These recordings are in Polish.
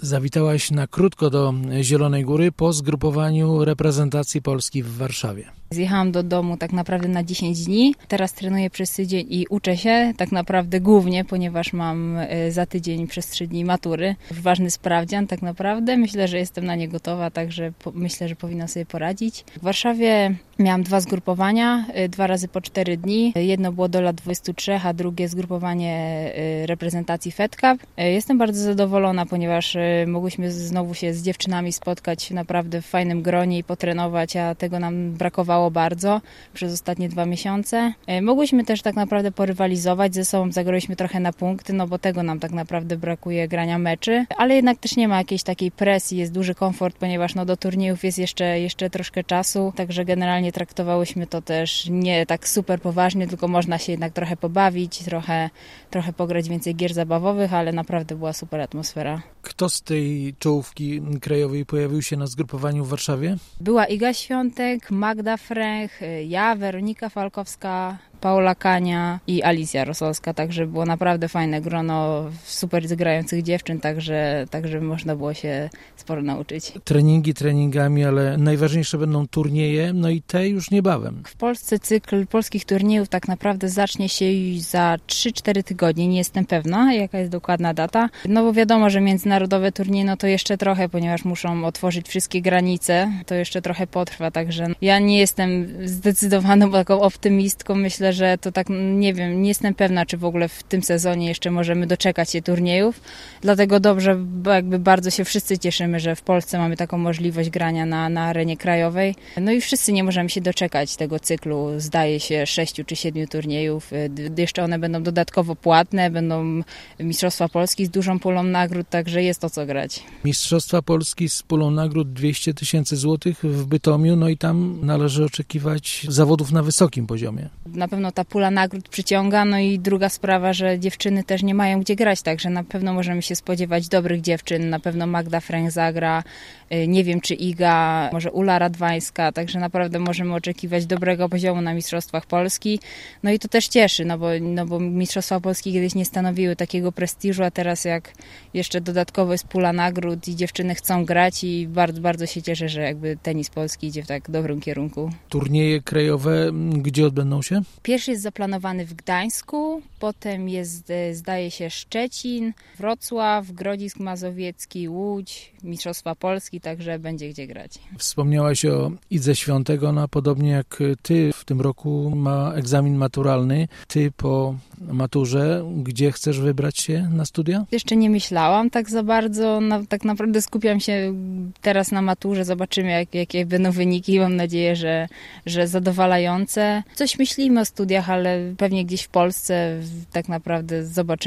Zawitałaś na krótko do Zielonej Góry po zgrupowaniu reprezentacji Polski w Warszawie. Zjechałam do domu tak naprawdę na 10 dni. Teraz trenuję przez tydzień i uczę się tak naprawdę głównie, ponieważ mam za tydzień przez 3 dni matury. Ważny sprawdzian tak naprawdę. Myślę, że jestem na nie gotowa, także myślę, że powinnam sobie poradzić. W Warszawie miałam 2 zgrupowania, 2 razy po 4 dni. Jedno było do lat 23, a drugie zgrupowanie reprezentacji Fed Cup. Jestem bardzo zadowolona, ponieważ mogłyśmy znowu się z dziewczynami spotkać naprawdę w fajnym gronie i potrenować, a tego nam brakowało bardzo przez ostatnie 2 miesiące. Mogłyśmy też tak naprawdę porywalizować ze sobą, zagraliśmy trochę na punkty, no bo tego nam tak naprawdę brakuje, grania meczy, ale jednak też nie ma jakiejś takiej presji, jest duży komfort, ponieważ do turniejów jest jeszcze troszkę czasu, także generalnie traktowałyśmy to też nie tak super poważnie, tylko można się jednak trochę pobawić, trochę pograć więcej gier zabawowych, ale naprawdę była super atmosfera. Kto z tej czołówki krajowej pojawił się na zgrupowaniu w Warszawie? Była Iga Świątek, Magda Fręch, ja, Weronika Falkowska, Paula Kania i Alicja Rosolska, także było naprawdę fajne grono super grających dziewczyn, także można było się sporo nauczyć. Treningi treningami, ale najważniejsze będą turnieje, no i te już niebawem. W Polsce cykl polskich turniejów tak naprawdę zacznie się już za 3-4 tygodnie, nie jestem pewna, jaka jest dokładna data, no bo wiadomo, że międzynarodowe turnieje, no to jeszcze trochę, ponieważ muszą otworzyć wszystkie granice, to jeszcze trochę potrwa, także ja nie jestem zdecydowaną taką optymistką, myślę, że to tak, nie wiem, nie jestem pewna, czy w ogóle w tym sezonie jeszcze możemy doczekać się turniejów, dlatego dobrze, bo jakby bardzo się wszyscy cieszymy, że w Polsce mamy taką możliwość grania na arenie krajowej, no i wszyscy nie możemy się doczekać tego cyklu, zdaje się 6 czy 7 turniejów, jeszcze one będą dodatkowo płatne, będą Mistrzostwa Polski z dużą pulą nagród, także jest o co grać. Mistrzostwa Polski z pulą nagród 200 000 złotych w Bytomiu, no i tam należy oczekiwać zawodów na wysokim poziomie. Na pewno ta pula nagród przyciąga, no i druga sprawa, że dziewczyny też nie mają gdzie grać, także na pewno możemy się spodziewać dobrych dziewczyn, na pewno Magda Fręch zagra, nie wiem czy Iga, może Ula Radwańska, także naprawdę możemy oczekiwać dobrego poziomu na Mistrzostwach Polski, no i to też cieszy, no bo Mistrzostwa Polski kiedyś nie stanowiły takiego prestiżu, a teraz jak jeszcze dodatkowo jest pula nagród i dziewczyny chcą grać i bardzo, bardzo się cieszę, że jakby tenis polski idzie w tak dobrym kierunku. Turnieje krajowe gdzie odbędą się? Pierwszy jest zaplanowany w Gdańsku, potem jest, zdaje się, Szczecin, Wrocław, Grodzisk Mazowiecki, Łódź, Mistrzostwa Polski, także będzie gdzie grać. Wspomniałaś o Idze Świątek, ona podobnie jak ty w tym roku ma egzamin maturalny. Ty po maturze, gdzie chcesz wybrać się na studia? Jeszcze nie myślałam tak za bardzo, tak naprawdę skupiam się teraz na maturze, zobaczymy jakie będą wyniki, mam nadzieję, że zadowalające. Coś myślimy o studiach, ale pewnie gdzieś w Polsce tak naprawdę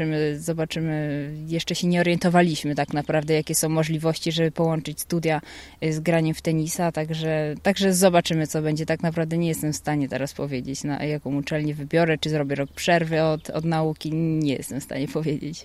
zobaczymy, jeszcze się nie orientowaliśmy tak naprawdę, jakie są możliwości, żeby połączyć studia z graniem w tenisa, także zobaczymy, co będzie. Tak naprawdę nie jestem w stanie teraz powiedzieć, na jaką uczelnię wybiorę, czy zrobię rok przerwy od nauki, nie jestem w stanie powiedzieć.